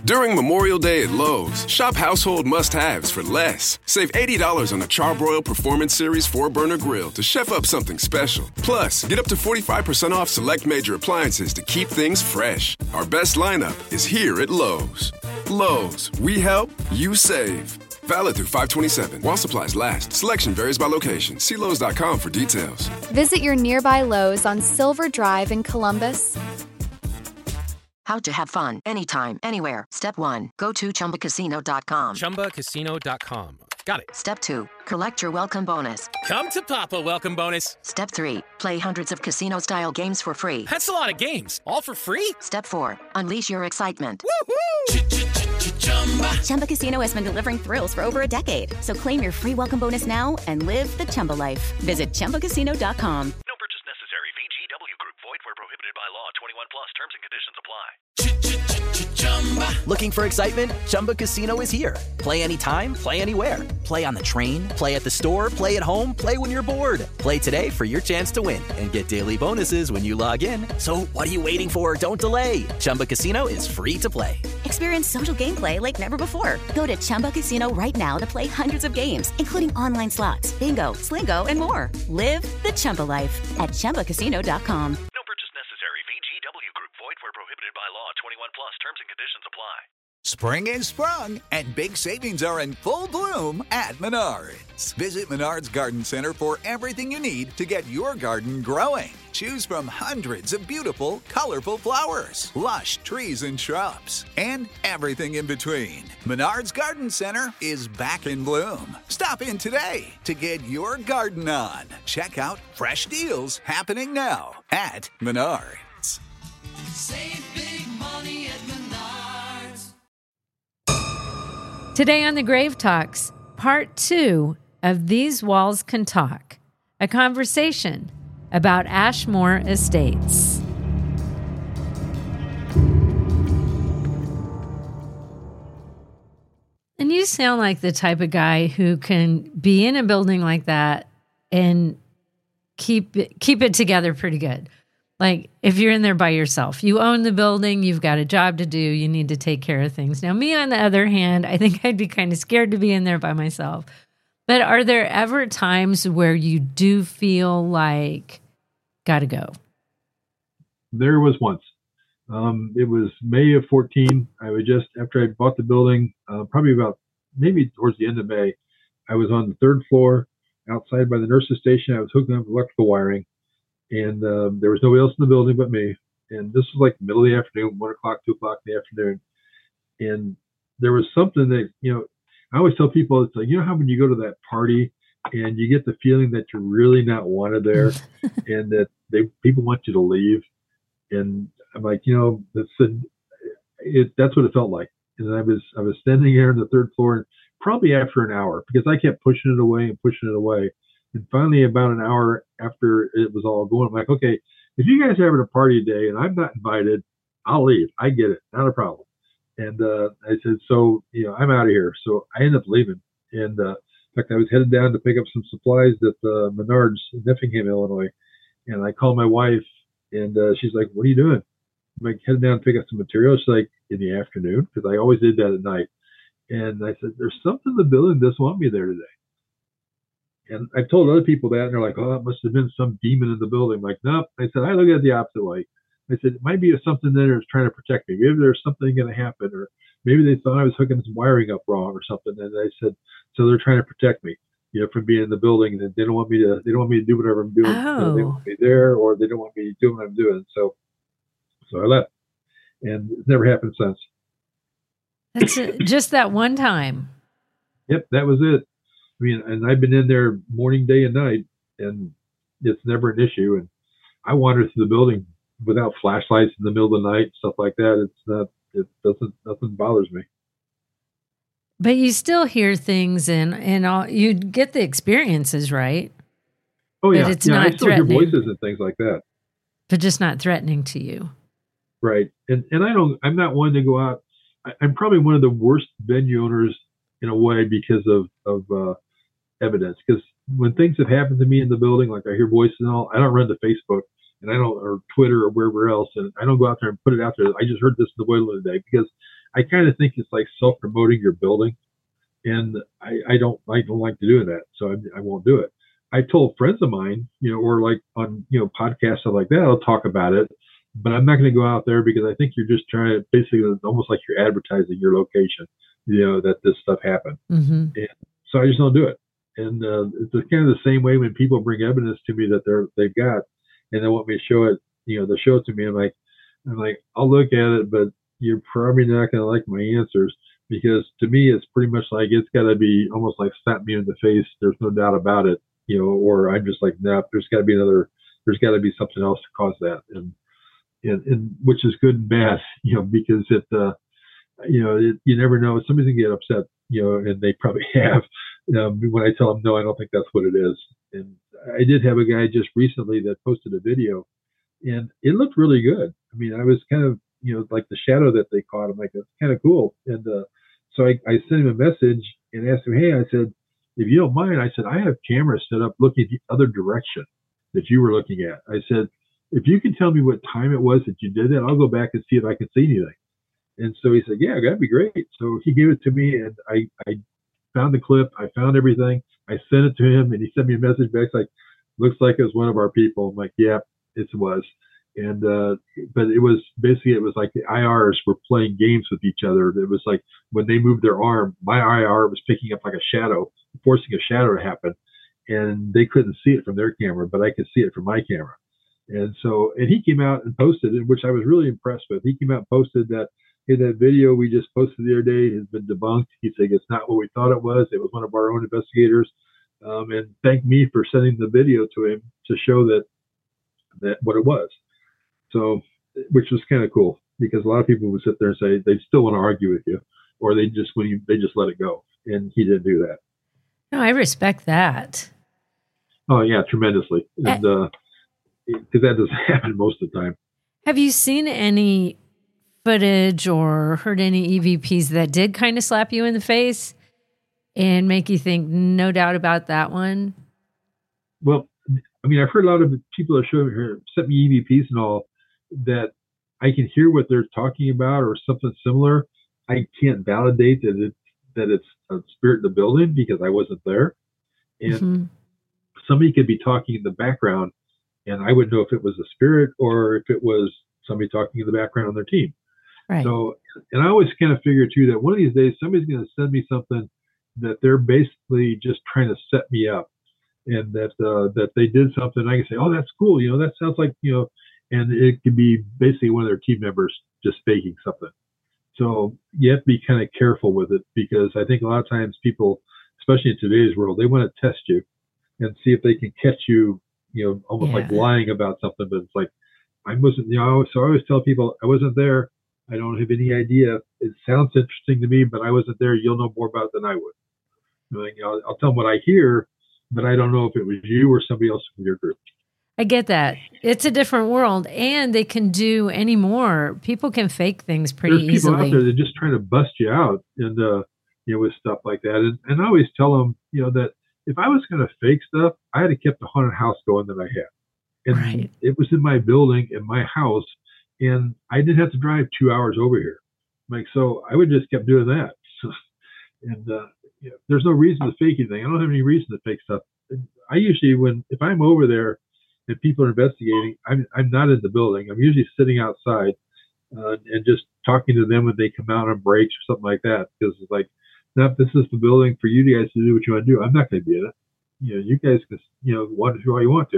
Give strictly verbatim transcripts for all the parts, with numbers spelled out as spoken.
During Memorial Day at Lowe's, shop household must-haves for less. Save eighty dollars on a Charbroil Performance Series four burner grill to chef up something special. Plus, get up to forty-five percent off select major appliances to keep things fresh. Our best lineup is here at Lowe's. Lowe's, we help, you save. Valid through five twenty-seven. While supplies last. Selection varies by location. See Lowe's dot com for details. Visit your nearby Lowe's on Silver Drive in Columbus. How to have fun anytime, anywhere. Step one, go to Chumba Casino dot com. Chumba Casino dot com. Got it. Step two, collect your welcome bonus. Come to Papa welcome bonus. Step three, play hundreds of casino-style games for free. That's a lot of games. All for free? Step four, unleash your excitement. Woohoo! Chumba Casino has been delivering thrills for over a decade. So claim your free welcome bonus now and live the Chumba life. Visit Chumba Casino dot com. No purchase necessary. V G W Group. Void where prohibited by law. twenty-one plus. Terms and conditions apply. Looking for excitement? Chumba Casino is here. Play anytime, play anywhere. Play on the train, play at the store, play at home, play when you're bored. Play today for your chance to win and get daily bonuses when you log in. So what are you waiting for? Don't delay. Chumba Casino is free to play. Experience social gameplay like never before. Go to Chumba Casino right now to play hundreds of games, including online slots, bingo, Slingo, and more. Live the Chumba life at Chumba Casino dot com. No purchase necessary. V G W Group. Void where prohibited by law. twenty-one plus. Terms and conditions apply. Spring is sprung, and big savings are in full bloom at Menards. Visit Menards Garden Center for everything you need to get your garden growing. Choose from hundreds of beautiful, colorful flowers, lush trees and shrubs, and everything in between. Menards Garden Center is back in bloom. Stop in today to get your garden on. Check out fresh deals happening now at Menards. Save big money at Menards. Today on the Grave Talks, part two of These Walls Can Talk, a conversation about Ashmore Estates. And you sound like the type of guy who can be in a building like that and keep it, keep it together pretty good. Like, if you're in there by yourself, you own the building, you've got a job to do, you need to take care of things. Now, me, on the other hand, I think I'd be kind of scared to be in there by myself. But are there ever times where you do feel like, gotta go? There was once. Um, it was May of fourteen. I was just, after I bought the building, uh, probably about, maybe towards the end of May, I was on the third floor outside by the nurse's station. I was hooking up electrical wiring. And um, there was nobody else in the building but me. And this was like the middle of the afternoon, one o'clock, two o'clock in the afternoon. And there was something that, you know, I always tell people, it's like, you know how when you go to that party and you get the feeling that you're really not wanted there and that they people want you to leave. And I'm like, you know, that's, a, it, that's what it felt like. And I was, I was standing here on the third floor, probably after an hour, because I kept pushing it away and pushing it away. And finally, about an hour after it was all going, I'm like, okay, if you guys are having a party today and I'm not invited, I'll leave. I get it. Not a problem. And uh, I said, so, you know, I'm out of here. So I ended up leaving. And uh, in fact, I was headed down to pick up some supplies at uh, Menards in Effingham, Illinois. And I called my wife and uh, she's like, what are you doing? I'm like, headed down to pick up some materials. She's like, in the afternoon, because I always did that at night. And I said, there's something in the building that doesn't want me there today. And I've told other people that, and they're like, oh, it must have been some demon in the building. I'm like, nope. I said, I look at it the opposite way. I said, it might be something that is trying to protect me. Maybe there's something going to happen, or maybe they thought I was hooking some wiring up wrong or something. And I said, so they're trying to protect me, you know, from being in the building. And they don't want me to, they don't want me to do whatever I'm doing. Oh. You know, they want me there, or they don't want me doing what I'm doing. So, so I left, and it's never happened since. That's it. Just that one time. Yep, that was it. I mean, and I've been in there morning, day, and night, and it's never an issue. And I wander through the building without flashlights in the middle of the night, stuff like that. It's not, it doesn't, nothing bothers me. But you still hear things, and and all, you get the experiences, right? Oh yeah, but it's yeah. not I still hear threatening. voices and things like that. But just not threatening to you, right? And and I don't, I'm not one to go out. I, I'm probably one of the worst venue owners in a way because of of uh, evidence. Because when things have happened to me in the building, like I hear voices and all, I don't run to Facebook and I don't, or Twitter or wherever else, and I don't go out there and put it out there. I just heard this in the boiler today, because I kind of think it's like self-promoting your building, and I, I don't I don't like to do that, so I, I won't do it. I told friends of mine, you know, or like on you know podcasts stuff like that, I'll talk about it, but I'm not going to go out there because I think you're just trying to basically it's almost like you're advertising your location, you know, that this stuff happened, Mm-hmm. and so I just don't do it. And uh, it's kind of the same way when people bring evidence to me that they're they've got, and they want me to show it, you know, they show it to me. I'm like, I'm like, I'll look at it, but you're probably not going to like my answers because to me, it's pretty much like it's got to be almost like slap me in the face. There's no doubt about it, you know. Or I'm just like, nah, there's got to be another. There's got to be something else to cause that, and and, and which is good and bad, you know, because it, uh, you know, it, you never know. Somebody's gonna get upset, you know, and they probably have. Um, when I tell them, no, I don't think that's what it is. And I did have a guy just recently that posted a video, and it looked really good. I mean, I was kind of, you know, like the shadow that they caught. I'm like, that's kind of cool. And uh, so I, I sent him a message and asked him, hey, I said, if you don't mind, I said, I have cameras set up looking the other direction that you were looking at. I said, if you can tell me what time it was that you did that, I'll go back and see if I can see anything. And so he said, yeah, that'd be great. So he gave it to me, and I, I found the clip. I found everything. I sent it to him, and he sent me a message back like, looks like it was one of our people. I'm like, yeah, it was. And, uh, but it was basically, it was like the I Rs were playing games with each other. It was like when they moved their arm, my I R was picking up like a shadow, forcing a shadow to happen. And they couldn't see it from their camera, but I could see it from my camera. And so, and he came out and posted it, which I was really impressed with. He came out and posted that, hey, that video we just posted the other day has been debunked. He said, it's not what we thought it was. It was one of our own investigators. Um, and thanked me for sending the video to him to show that, that what it was. So, which was kind of cool because a lot of people would sit there and say they still want to argue with you, or they just, when you, they just let it go. And he didn't do that. No, I respect that. Oh yeah, tremendously. And, uh, because that doesn't happen most of the time. Have you seen any footage or heard any E V Ps that did kind of slap you in the face and make you think, no doubt about that one? Well, I mean, I've heard a lot of people that show here, sent me E V Ps and all, that I can hear what they're talking about or something similar. I can't validate that it that it's a spirit in the building because I wasn't there. And Mm-hmm. somebody could be talking in the background, and I wouldn't know if it was a spirit or if it was somebody talking in the background on their team. Right. So, and I always kind of figure too that one of these days somebody's going to send me something that they're basically just trying to set me up, and that uh, that they did something. I can say, oh, that's cool. You know, that sounds like, you know, and it could be basically one of their team members just faking something. So you have to be kind of careful with it because I think a lot of times people, especially in today's world, they want to test you and see if they can catch you, you know, almost Yeah. like lying about something. But it's like, I wasn't, you know, I always, so I always tell people I wasn't there. I don't have any idea. It sounds interesting to me, but I wasn't there. You'll know more about it than I would. You know, I'll, I'll tell them what I hear, but I don't know if it was you or somebody else from your group. I get that. It's a different world, and they can do any more. People can fake things pretty There's people easily. out there that just trying to bust you out and, uh, you know, with stuff like that. And, and I always tell them, you know, that if I was going to fake stuff, I had to keep the haunted house going that I had. And Right. it was in my building, in my house, and I didn't have to drive two hours over here. Like, so I would just kept doing that. and uh, you know, there's no reason to fake anything. I don't have any reason to fake stuff. I usually, when if I'm over there and people are investigating, I'm I'm not in the building. I'm usually sitting outside uh, and just talking to them when they come out on breaks or something like that. Because it's like, no, this is the building for you guys to do what you want to do. I'm not going to be in it. You know, you guys can, you know, want to do all you want to.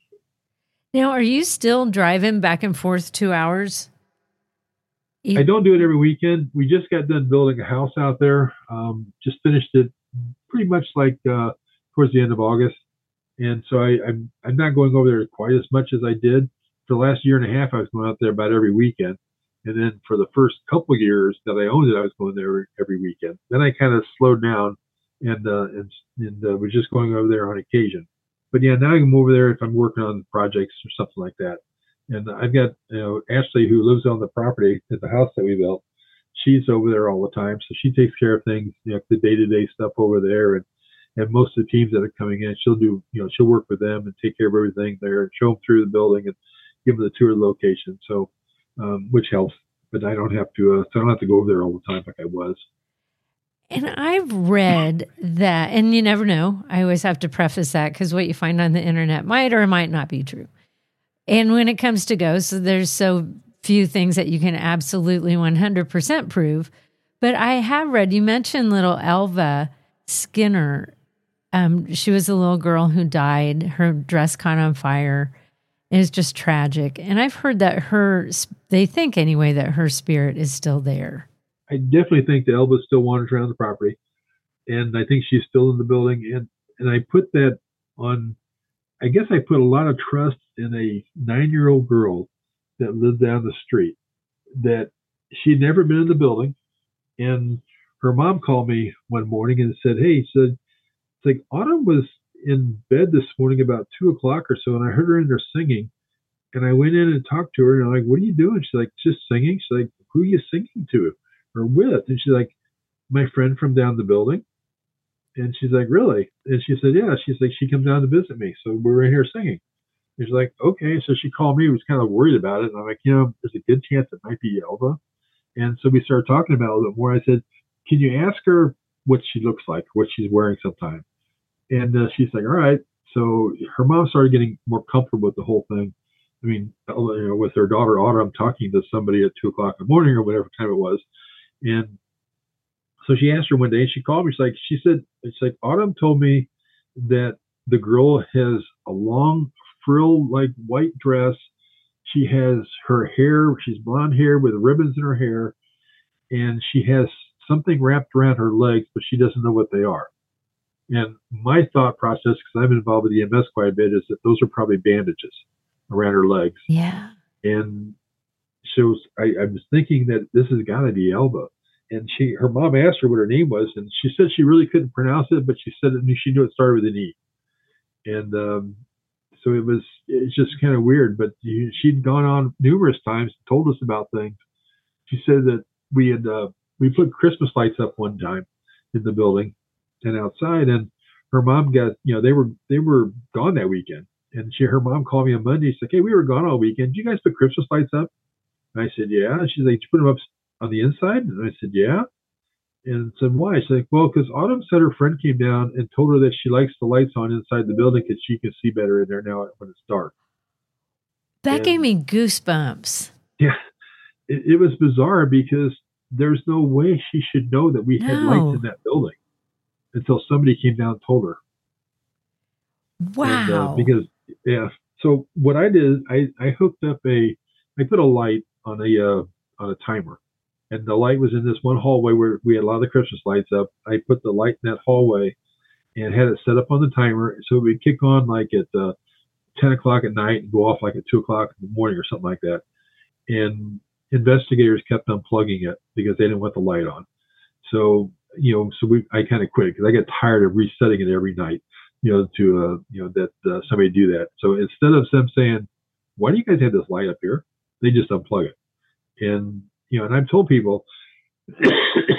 Now, are you still driving back and forth two hours? I don't do it every weekend. We just got done building a house out there. Um, just finished it pretty much like uh, towards the end of August. And so I, I'm I'm not going over there quite as much as I did. For the last year and a half, I was going out there about every weekend. And then for the first couple of years that I owned it, I was going there every weekend. Then I kind of slowed down and uh, and, and uh, was just going over there on occasion. But yeah, now I'm over there if I'm working on projects or something like that. And I've got, you know, Ashley, who lives on the property at the house that we built. She's over there all the time. So she takes care of things, you know, the day-to-day stuff over there. And, and most of the teams that are coming in, she'll do, you know, she'll work with them and take care of everything there and show them through the building and give them the tour of the location. So, um, which helps. but I don't have to. Uh, so I don't have to go over there all the time like I was. And I've read that, and you never know. I always have to preface that because what you find on the internet might or might not be true. And when it comes to ghosts, there's so few things that you can absolutely one hundred percent prove. But I have read, you mentioned little Elva Skinner. Um, she was a little girl who died. Her dress caught on fire. It was just tragic. And I've heard that her, they think anyway, that her spirit is still there. I definitely think that Elva still wanders around the property, and I think she's still in the building. And, and I put that on, I guess I put a lot of trust in a nine-year-old girl that lived down the street, that she'd never been in the building. And her mom called me one morning and said, hey, said, it's like Autumn was in bed this morning about two o'clock or so, and I heard her in there singing. And I went in and talked to her, and I'm like, what are you doing? She's like, just singing. She's like, who are you singing to? Or with? And she's like, my friend from down the building. And she's like, really? And she said, yeah. She's like, she comes down to visit me, so we're in here singing. And she's like, okay. So she called me, was kind of worried about it. And I'm like, you know, there's a good chance it might be Elva. And so we started talking about it a little bit more. I said, can you ask her what she looks like, what she's wearing sometime? And uh, she's like, all right. So her mom started getting more comfortable with the whole thing. I mean, you know, with her daughter Autumn talking to somebody at two o'clock in the morning or whatever time it was. And so she asked her one day, and she called me. She's like, she said, it's like, Autumn told me that the girl has a long frill, like white dress. She has her hair, she's blonde hair with ribbons in her hair, and she has something wrapped around her legs, but she doesn't know what they are. And my thought process, because I'm involved with E M S quite a bit, is that those are probably bandages around her legs. Yeah. And so I, I was thinking that this has got to be Elva. And she, her mom asked her what her name was, and she said she really couldn't pronounce it, but she said it, she knew it started with an E. And um, so it was, it's just kind of weird. But she'd gone on numerous times, told us about things. She said that we had uh, we put Christmas lights up one time in the building and outside, and her mom got, you know, they were they were gone that weekend. And she, her mom called me on Monday. She's like, hey, we were gone all weekend. Did you guys put Christmas lights up? And I said, yeah. And she's like, did you put them up on the inside? And I said, yeah. And said, why? She's like, well, because Autumn said her friend came down and told her that she likes the lights on inside the building because she can see better in there now when it's dark. That and, gave me goosebumps. Yeah. It, it was bizarre because there's no way she should know that we had No. lights in that building until somebody came down and told her. Wow. And, uh, because, yeah. So what I did, I, I hooked up a, I put a light on a, uh, on a timer. And the light was in this one hallway where we had a lot of the Christmas lights up. I put the light in that hallway and had it set up on the timer. So it would kick on like at uh, ten o'clock at night and go off like at two o'clock in the morning or something like that. And investigators kept unplugging it because they didn't want the light on. So, you know, so we, I kind of quit because I get tired of resetting it every night, you know, to, uh, you know, that uh, somebody do that. So instead of them saying, why do you guys have this light up here? They just unplug it. And, you know, and I've told people, because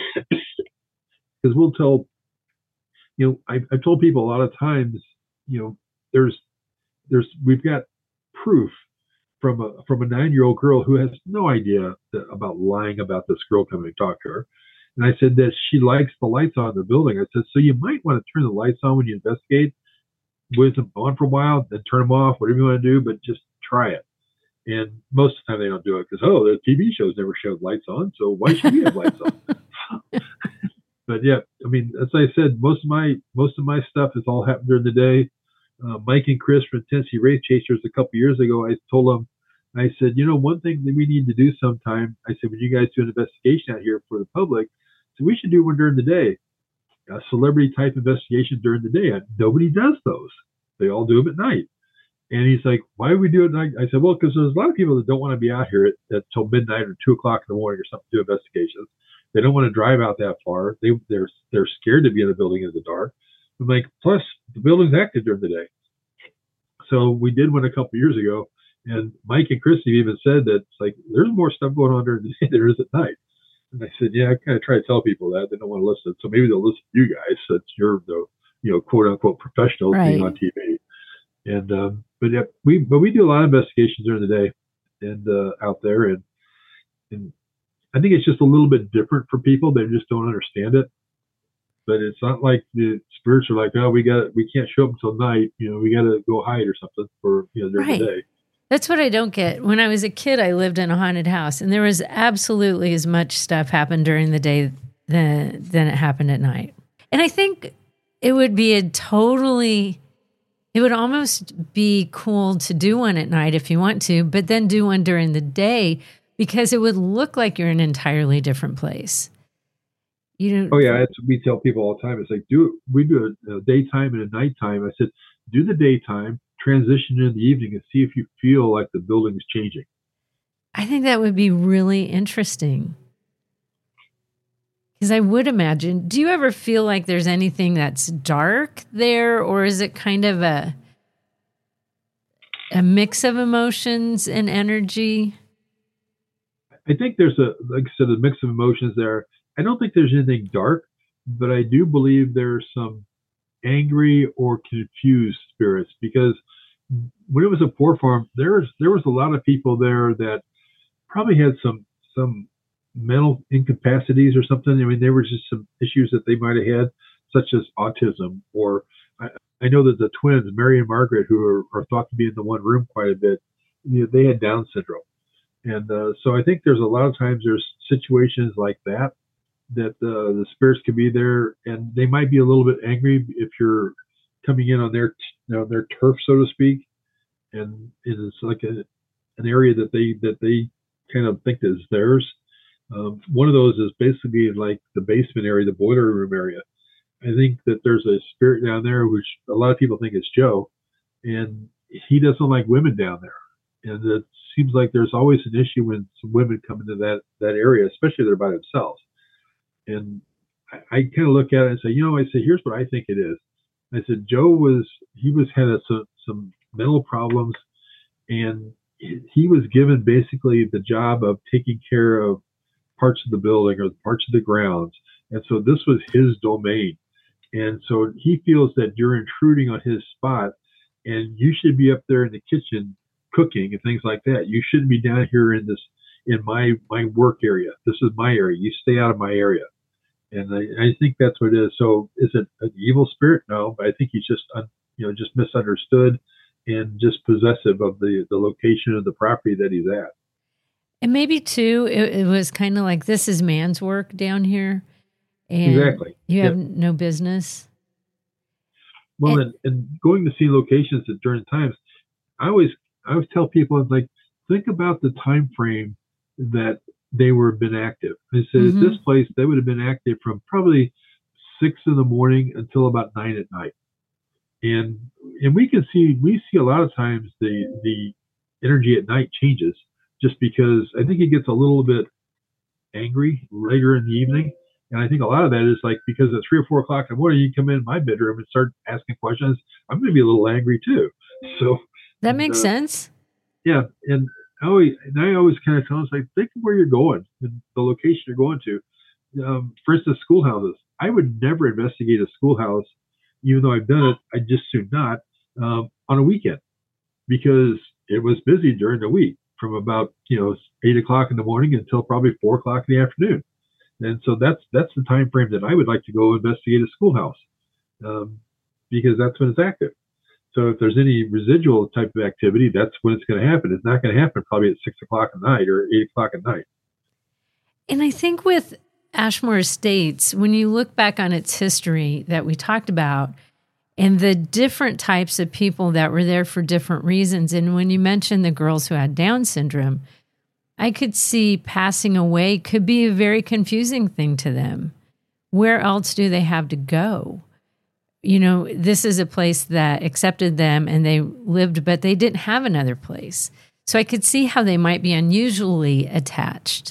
we'll tell, you know, I've, I've told people a lot of times, you know, there's, there's, we've got proof from a, from a nine-year-old girl who has no idea that, about lying about this girl coming to talk to her. And I said that she likes the lights on in the building. I said, so you might want to turn the lights on when you investigate, with them on for a while, then turn them off, whatever you want to do, but just try it. And most of the time they don't do it because, oh, the T V shows never showed lights on, so why should we have lights on? But yeah, I mean, as I said, most of my most of my stuff has all happened during the day. Uh, Mike and Chris from Tennessee Wraith Chasers a couple years ago, I told them, I said, you know, one thing that we need to do sometime, I said, when you guys do an investigation out here for the public, so we should do one during the day, a celebrity type investigation during the day. And nobody does those. They all do them at night. And he's like, why do we do it at night? I said, well, because there's a lot of people that don't want to be out here at, at till midnight or two o'clock in the morning or something to do investigations. They don't want to drive out that far. They, they're they're scared to be in the building in the dark. I'm like, plus the building's active during the day. So we did one a couple of years ago, and Mike and Christy even said that it's like there's more stuff going on during the day than there is at night. And I said, yeah, I kind of try to tell people that. They don't want to listen. So maybe they'll listen to you guys. Since you're the, you know, quote unquote professionals Right. being on T V. And um, but yeah, we but we do a lot of investigations during the day and uh, out there, and and I think it's just a little bit different for people. They just don't understand it. But it's not like the spirits are like, oh, we got we can't show up until night. You know, we got to go hide or something for you know during Right. the day. That's what I don't get. When I was a kid, I lived in a haunted house, and there was absolutely as much stuff happened during the day than than it happened at night. And I think it would be a totally, it would almost be cool to do one at night if you want to, but then do one during the day because it would look like you're in an entirely different place. You know? Oh yeah, that's what we tell people all the time. It's like do we do a, a daytime and a nighttime. I said do the daytime, transition in the evening, and see if you feel like the building is changing. I think that would be really interesting. Because I would imagine, do you ever feel like there's anything that's dark there, or is it kind of a a mix of emotions and energy? I think there's a, like I said, a mix of emotions there. I don't think there's anything dark, but I do believe there's some angry or confused spirits because when it was a poor farm, there was there was a lot of people there that probably had some some mental incapacities or something. I mean, there were just some issues that they might have had, such as autism, or I, I know that the twins, Mary and Margaret, who are, are thought to be in the one room quite a bit, you know, they had Down syndrome. And uh, so I think there's a lot of times there's situations like that, that uh, the spirits could be there, and they might be a little bit angry if you're coming in on their, you know, their turf, so to speak, and it's like a, an area that they that they kind of think is theirs. Um, one of those is basically like the basement area, the boiler room area. I think that there's a spirit down there, which a lot of people think is Joe, and he doesn't like women down there. And it seems like there's always an issue when some women come into that, that area, especially if they're by themselves. And I, I kind of look at it and say, you know, I say, here's what I think it is. I said, Joe was, he was had a, some, some mental problems, and he was given basically the job of taking care of parts of the building or parts of the grounds. And so this was his domain. And so he feels that you're intruding on his spot, and you should be up there in the kitchen cooking and things like that. You shouldn't be down here in this, in my, my work area. This is my area. You stay out of my area. And I, I think that's what it is. So is it an evil spirit? No, but I think he's just, un, you know, just misunderstood and just possessive of the, the location of the property that he's at. And maybe too, it, it was kind of like, this is man's work down here. And exactly. You have yep. no business. Well, and, and going to see locations at during times, I always, I always tell people, it's like, think about the time frame that they were been active. I said, mm-hmm. at this place, they would have been active from probably six in the morning until about nine at night. And, and we can see, we see a lot of times the, the energy at night changes, just because I think it gets a little bit angry later in the evening. And I think a lot of that is like, because at three or four o'clock in the morning, you come in my bedroom and start asking questions, I'm going to be a little angry too. So that makes uh, sense. Yeah. And I always, and I always kind of tell them, like, think of where you're going, and the location you're going to. Um, for instance, schoolhouses. I would never investigate a schoolhouse, even though I've done it. I just soon not um, on a weekend, because it was busy during the week, from about, you know, eight o'clock in the morning until probably four o'clock in the afternoon. And so that's, that's the time frame that I would like to go investigate a schoolhouse, um, because that's when it's active. So if there's any residual type of activity, that's when it's going to happen. It's not going to happen probably at six o'clock at night or eight o'clock at night. And I think with Ashmore Estates, when you look back on its history that we talked about, and the different types of people that were there for different reasons. And when you mentioned the girls who had Down syndrome, I could see passing away could be a very confusing thing to them. Where else do they have to go? You know, this is a place that accepted them and they lived, but they didn't have another place. So I could see how they might be unusually attached.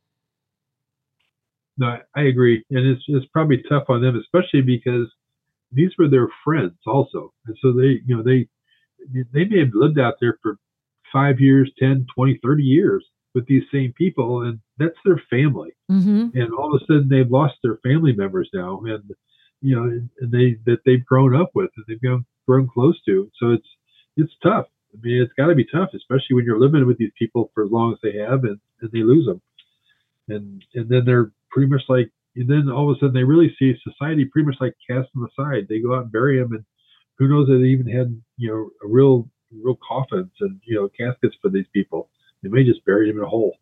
No, I agree. And it's, it's probably tough on them, especially because these were their friends also. And so they, you know, they, they may have lived out there for five years, ten, twenty, thirty years with these same people, and that's their family. Mm-hmm. And all of a sudden they've lost their family members now, and, you know, and they, that they've grown up with and they've grown, grown close to. So it's, it's tough. I mean, it's gotta be tough, especially when you're living with these people for as long as they have, and, and they lose them. and and then they're pretty much like, and then all of a sudden they really see society pretty much like cast them aside. They go out and bury them, and who knows if they even had, you know, a real real coffins and, you know, caskets for these people. They may just bury them in a hole.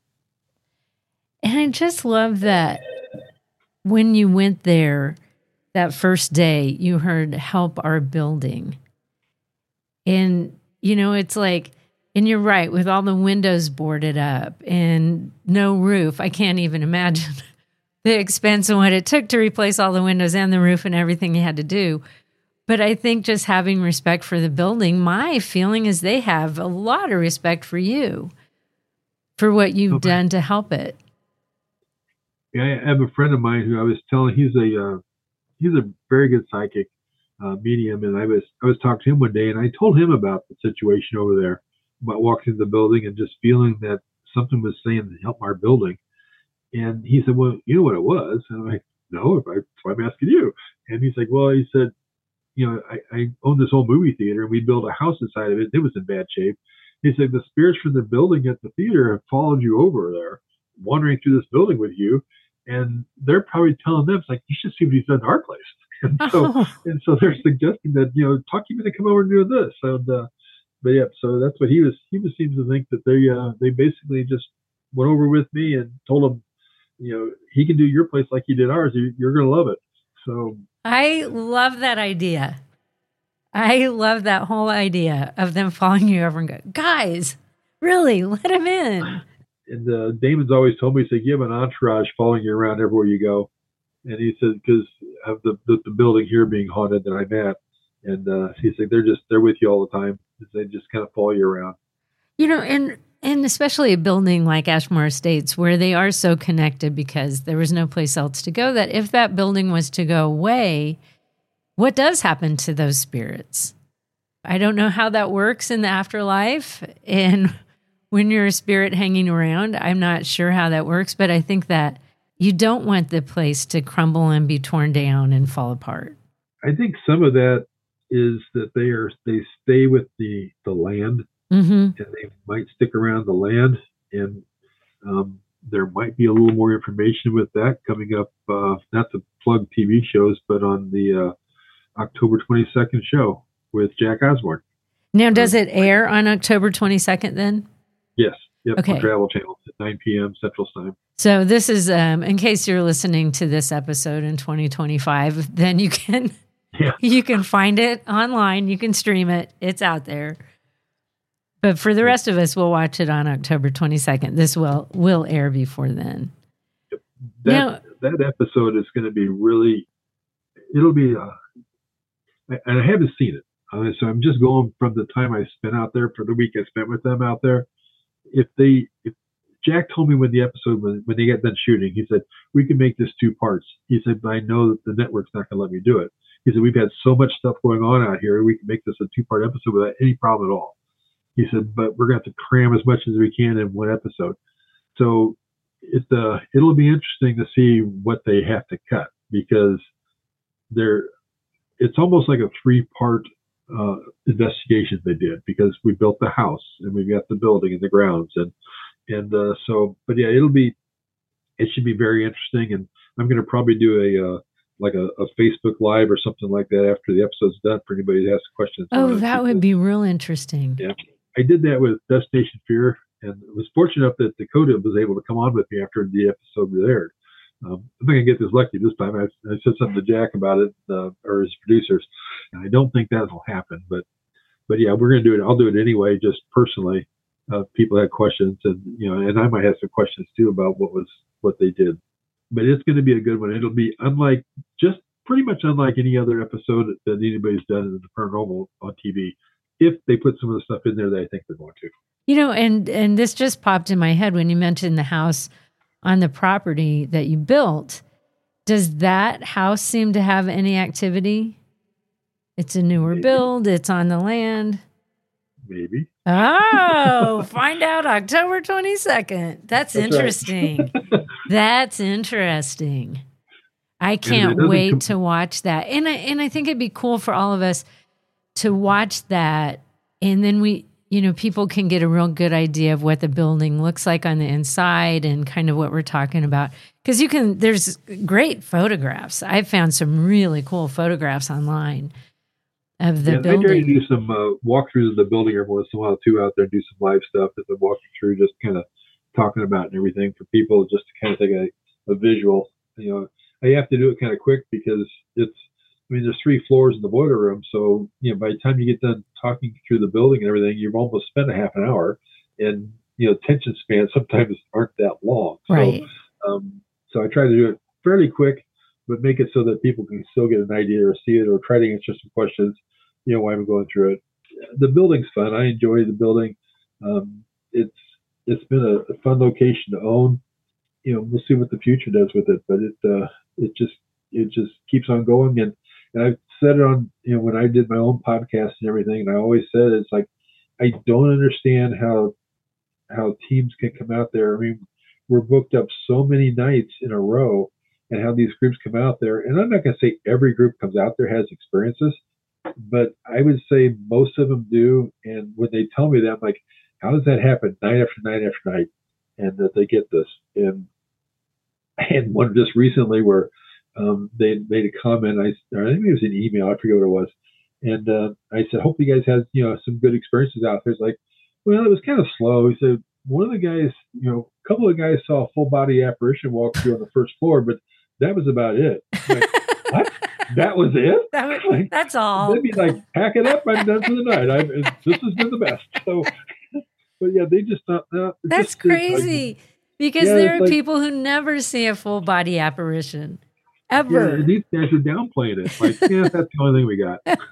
And I just love that when you went there that first day, you heard "Help Our Building." And, you know, it's like, and you're right, with all the windows boarded up and no roof, I can't even imagine the expense and what it took to replace all the windows and the roof and everything you had to do. But I think just having respect for the building, my feeling is they have a lot of respect for you, for what you've okay. done to help it. Yeah, I have a friend of mine who I was telling, he's a uh, he's a very good psychic uh, medium, and I was I was talking to him one day, and I told him about the situation over there, about walking into the building and just feeling that something was saying to help our building. And he said, "Well, you know what it was?" And I'm like, "No, if I, that's why I'm asking you." And he's like, "Well," he said, "you know, I, I own this old movie theater, and we built a house inside of it. It was in bad shape." He said, "The spirits from the building at the theater have followed you over there, wandering through this building with you, and they're probably telling them, it's like, you should see what he's done to our place." And so, oh. and so they're suggesting that, you know, talk him into come over and do this. And uh, but yeah, so that's what he was. He was seems to think that they uh, they basically just went over with me and told him, you know, he can do your place like he did ours. You're going to love it. So I love that idea. I love that whole idea of them following you over and go, guys, really, let him in. And uh, Damon's always told me, he said, you have an entourage following you around everywhere you go. And he said, because of the, the the building here being haunted that I'm at, and uh, he said they're just they're with you all the time. They just kind of follow you around. You know, and and especially a building like Ashmore Estates, where they are so connected because there was no place else to go. That if that building was to go away, what does happen to those spirits? I don't know how that works in the afterlife, and when you're a spirit hanging around, I'm not sure how that works. But I think that you don't want the place to crumble and be torn down and fall apart. I think some of that is that they are they stay with the the land, mm-hmm. and they might stick around the land, and um, there might be a little more information with that coming up. Uh, not to plug T V shows, but on the uh, October twenty-second show with Jack Osborne. Now, does it air on October twenty-second then? Yes. Yep, okay. On Travel Channel at nine p.m. Central Time. So this is, um, in case you're listening to this episode in twenty twenty-five, then you can yeah. you can find it online. You can stream it. It's out there. But for the rest of us, we'll watch it on October twenty-second. This will will air before then. Yep. That now, that episode is going to be really. It'll be, uh, and I haven't seen it, uh, so I'm just going from the time I spent out there for the week I spent with them out there. If they, if Jack told me when the episode, when, when they got done shooting, he said, we can make this two parts. He said, but I know that the network's not going to let me do it. He said, we've had so much stuff going on out here. We can make this a two part episode without any problem at all. He said, but we're going to have to cram as much as we can in one episode. So it, uh, it'll be interesting to see what they have to cut, because they're, it's almost like a three part uh, investigation they did, because we built the house and we've got the building and the grounds. And, and uh, so, but yeah, it'll be, it should be very interesting. And I'm going to probably do a, uh, like a, a Facebook Live or something like that after the episode's done for anybody to ask questions. Oh, that would be real interesting. Yeah. I did that with Destination Fear, and was fortunate enough that Dakota was able to come on with me after the episode was aired. Um, I'm not going to get this lucky this time. I, I said something to Jack about it, uh, or his producers, and I don't think that'll happen. But, but yeah, we're going to do it. I'll do it anyway, just personally. Uh, people had questions, and you know, and I might have some questions too about what was what they did. But it's going to be a good one. It'll be unlike, just pretty much unlike any other episode that anybody's done in the paranormal on T V, if they put some of the stuff in there that I think they're going to. You know, and and this just popped in my head when you mentioned the house on the property that you built. Does that house seem to have any activity? It's a newer Maybe. build. It's on the land. Maybe. Oh, find out October twenty-second. That's, That's interesting. Right. That's interesting. I can't wait com- to watch that. And I, and I think it'd be cool for all of us to watch that. And then we, you know, people can get a real good idea of what the building looks like on the inside and kind of what we're talking about. Because you can, there's great photographs. I've found some really cool photographs online of the yeah, building. I try to do some uh, walkthroughs of the building every once in a while too out there, do some live stuff as I'm walking through, just kind of talking about and everything for people, just to kind of take a, a visual. You know, I have to do it kind of quick because it's, I mean, there's three floors in the boiler room. So, you know, by the time you get done talking through the building and everything, you've almost spent a half an hour. And, you know, attention spans sometimes aren't that long. Right. So, um, so I try to do it fairly quick, but make it so that people can still get an idea or see it or try to answer some questions, you know, while I'm going through it. The building's fun. I enjoy the building. Um, it's It's been a, a fun location to own. You know, we'll see what the future does with it, but it, uh, it just, it just keeps on going. And, And I've said it on, you know, when I did my own podcast and everything, and I always said, it's like, I don't understand how, how teams can come out there. I mean, we're booked up so many nights in a row and how these groups come out there. And I'm not going to say every group comes out there has experiences, but I would say most of them do. And when they tell me that, I'm like, how does that happen night after night after night? And that they get this. And I had one just recently where, Um, they made a comment. I, or I think it was an email. I forget what it was. And uh, I said, hope you guys had, you know, some good experiences out there. It's like, well, it was kind of slow. He said, one of the guys, you know, a couple of guys saw a full body apparition walk through on the first floor, but that was about it. Like, what? That was it? That was, like, that's all. They'd be like, pack it up. I'm done for the night. I, this has been the best. So, but yeah, they just thought, uh, that's just, crazy like, because yeah, there are like, people who never see a full body apparition. Ever. Yeah, these guys are downplaying it. Like, yeah, that's the only thing we got. Like,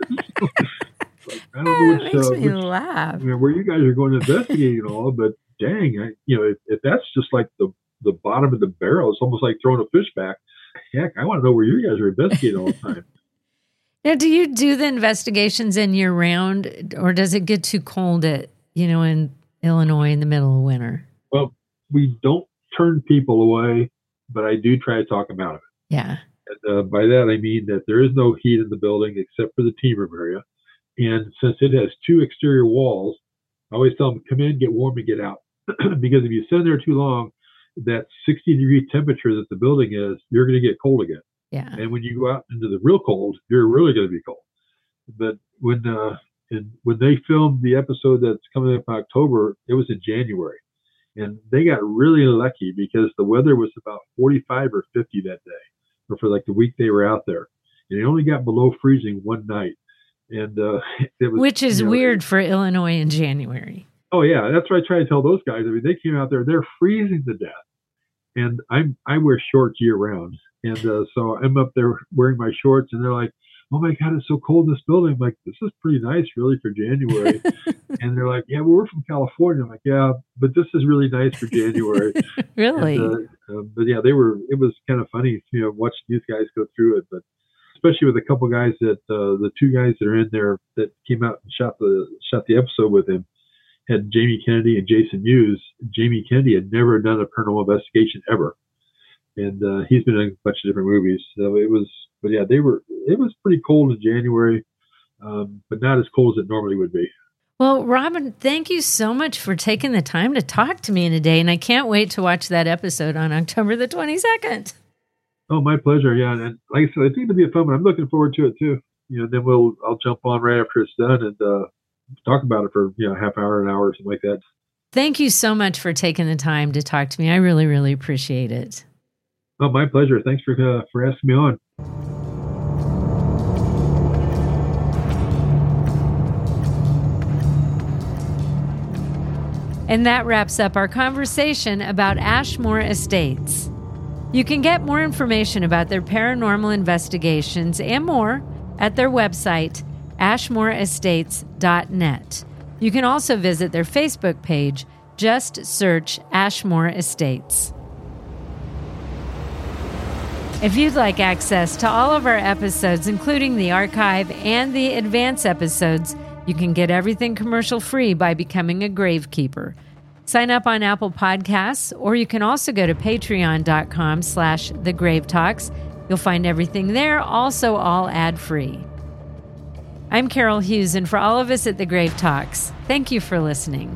I don't know That which, makes uh, me which, laugh. I mean, where you guys are going to investigate and all, but dang, I, you know, if, if that's just like the, the bottom of the barrel, it's almost like throwing a fish back. Heck, I want to know where you guys are investigating all the time. Now, do you do the investigations in year round, or does it get too cold at, you know, in Illinois in the middle of winter? Well, we don't turn people away, but I do try to talk them out of it. Yeah. And uh, by that, I mean that there is no heat in the building except for the team room area. And since it has two exterior walls, I always tell them, come in, get warm, and get out. Because if you sit there too long, that sixty degree temperature that the building is, you're going to get cold again. Yeah. And when you go out into the real cold, you're really going to be cold. But when uh, and when they filmed the episode that's coming up in October, it was in January. And they got really lucky because the weather was about forty-five or fifty that day, or for like the week they were out there. And it only got below freezing one night. And uh, it was, Which is you know, weird for Illinois in January. Oh yeah, that's what I try to tell those guys. I mean, they came out there, they're freezing to death, and I'm I wear shorts year round, and uh, so I'm up there wearing my shorts, and they're like, "Oh my God, it's so cold in this building." I'm like, "This is pretty nice, really, for January." And they're like, "Yeah, well, we're from California." I'm like, "Yeah, but this is really nice for January." Really? And, uh, uh, but yeah, they were. It was kind of funny, you know, watching these guys go through it, but. Especially with a couple guys that uh, the two guys that are in there that came out and shot the shot the episode with him had Jamie Kennedy and Jason Mewes. Jamie Kennedy had never done a paranormal investigation ever, and uh, he's been in a bunch of different movies. So it was, but yeah, they were. It was pretty cold in January, um, but not as cold as it normally would be. Well, Robin, thank you so much for taking the time to talk to me today, and I can't wait to watch that episode on October the twenty-second. Oh, my pleasure. Yeah, and like I said, I think it'll be a fun one. I'm looking forward to it too. You know, then we'll I'll jump on right after it's done and uh, talk about it for you know half hour, an hour, or something like that. Thank you so much for taking the time to talk to me. I really, really appreciate it. Oh, my pleasure. Thanks for uh, for asking me on. And that wraps up our conversation about Ashmore Estates. You can get more information about their paranormal investigations and more at their website, ashmore estates dot net. You can also visit their Facebook page. Just search Ashmore Estates. If you'd like access to all of our episodes, including the archive and the advance episodes, you can get everything commercial-free by becoming a Gravekeeper. Sign up on Apple Podcasts, or you can also go to patreon.com slash thegravetalks. You'll find everything there, also all ad-free. I'm Carol Hughes, and for all of us at The Grave Talks, thank you for listening.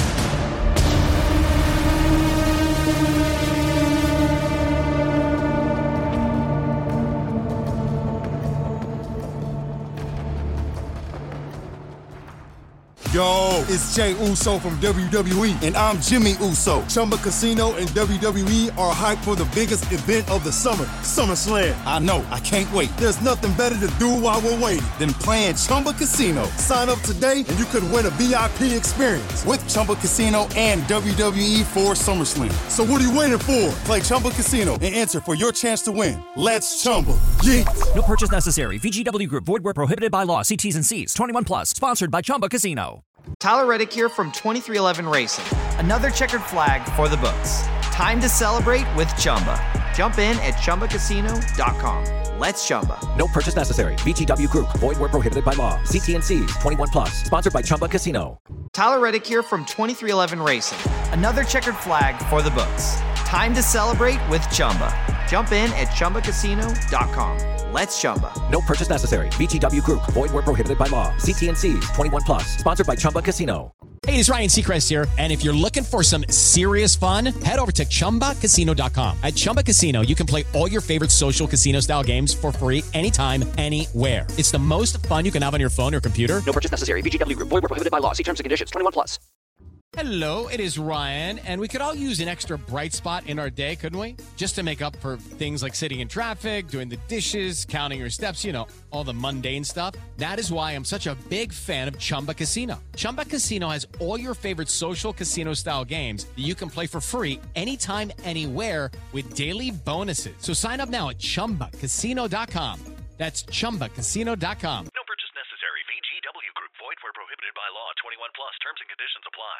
Yo, it's Jay Uso from W W E, and I'm Jimmy Uso. Chumba Casino and W W E are hyped for the biggest event of the summer, SummerSlam. I know, I can't wait. There's nothing better to do while we're waiting than playing Chumba Casino. Sign up today and you could win a V I P experience with Chumba Casino and W W E for SummerSlam. So what are you waiting for? Play Chumba Casino and enter for your chance to win. Let's Chumba. Yeah. No purchase necessary. V G W Group. Void where prohibited by law. See T's and C's. twenty-one plus. Sponsored by Chumba Casino. Tyler Reddick here from twenty-three eleven Racing. Another checkered flag for the books. Time to celebrate with Chumba. Jump in at Chumba Casino dot com. Let's Chumba. No purchase necessary. V G W Group. Void where prohibited by law. See T's and C's. twenty-one plus. Sponsored by Chumba Casino. Tyler Reddick here from twenty-three eleven Racing. Another checkered flag for the books. Time to celebrate with Chumba. Jump in at Chumba Casino dot com. Let's Chumba. No purchase necessary. V G W Group. Void where prohibited by law. See T's and C's. twenty-one plus. Sponsored by Chumba Casino. Hey, it's Ryan Seacrest here. And if you're looking for some serious fun, head over to Chumba Casino dot com. At Chumba Casino, you can play all your favorite social casino-style games for free anytime, anywhere. It's the most fun you can have on your phone or computer. No purchase necessary. V G W Group. Void where prohibited by law. See terms and conditions. twenty-one plus. Hello, it is Ryan, and we could all use an extra bright spot in our day, couldn't we? Just to make up for things like sitting in traffic, doing the dishes, counting your steps, you know, all the mundane stuff. That is why I'm such a big fan of Chumba Casino. Chumba Casino has all your favorite social casino-style games that you can play for free anytime, anywhere with daily bonuses. So sign up now at Chumba Casino dot com. That's Chumba Casino dot com. No purchase necessary. V G W Group. Void where prohibited by law. twenty-one plus. Terms and conditions apply.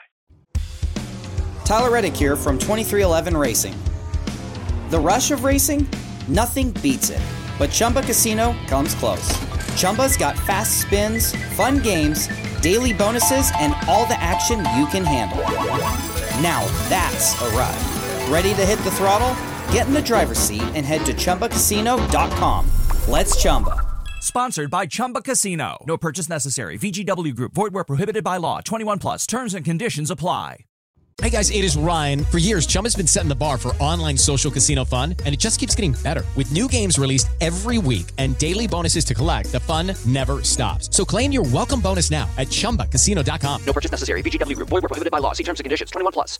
Tyler Reddick here from twenty-three eleven Racing. The rush of racing? Nothing beats it. But Chumba Casino comes close. Chumba's got fast spins, fun games, daily bonuses, and all the action you can handle. Now that's a ride. Ready to hit the throttle? Get in the driver's seat and head to Chumba Casino dot com. Let's Chumba. Sponsored by Chumba Casino. No purchase necessary. V G W Group. Void where prohibited by law. twenty-one plus. Terms and conditions apply. Hey guys, it is Ryan. For years, Chumba's been setting the bar for online social casino fun, and it just keeps getting better. With new games released every week and daily bonuses to collect, the fun never stops. So claim your welcome bonus now at Chumba Casino dot com. No purchase necessary. V G W Group. Void where prohibited by law. See terms and conditions. twenty-one plus.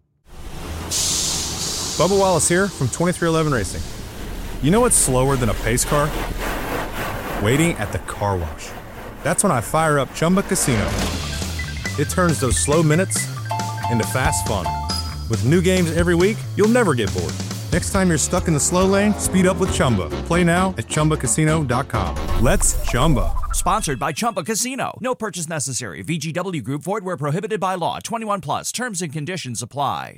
Bubba Wallace here from twenty-three eleven Racing. You know what's slower than a pace car? Waiting at the car wash. That's when I fire up Chumba Casino. It turns those slow minutes into fast fun. With new games every week, you'll never get bored. Next time you're stuck in the slow lane, speed up with Chumba. Play now at Chumba Casino dot com. Let's Chumba. Sponsored by Chumba Casino. No purchase necessary. V G W Group. Void where prohibited by law. twenty-one plus. Terms and conditions apply.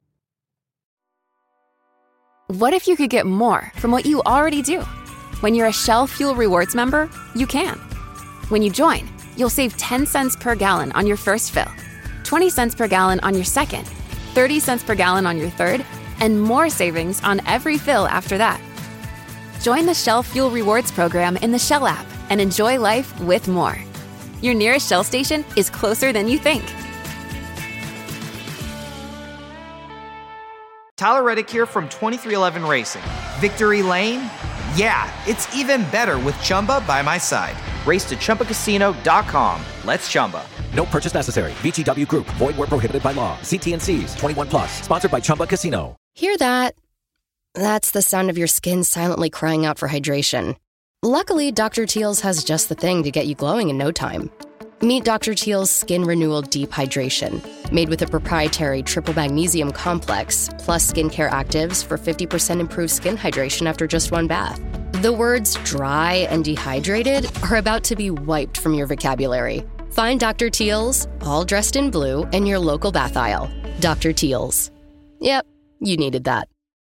What if you could get more from what you already do? When you're a Shell Fuel Rewards member, you can. When you join, you'll save ten cents per gallon on your first fill, twenty cents per gallon on your second, thirty cents per gallon on your third, and more savings on every fill after that. Join the Shell Fuel Rewards program in the Shell app and enjoy life with more. Your nearest Shell station is closer than you think. Tyler Reddick here from twenty-three eleven Racing. Victory Lane? Yeah, it's even better with Chumba by my side. Race to Chumba Casino dot com. Let's Chumba. No purchase necessary. V G W Group. Void where prohibited by law. See T's and C's. twenty-one plus. Sponsored by Chumba Casino. Hear that? That's the sound of your skin silently crying out for hydration. Luckily, Doctor Teal's has just the thing to get you glowing in no time. Meet Doctor Teal's Skin Renewal Deep Hydration, made with a proprietary triple magnesium complex, plus skincare actives for fifty percent improved skin hydration after just one bath. The words dry and dehydrated are about to be wiped from your vocabulary. Find Doctor Teal's, all dressed in blue, in your local bath aisle. Doctor Teal's. Yep, you needed that.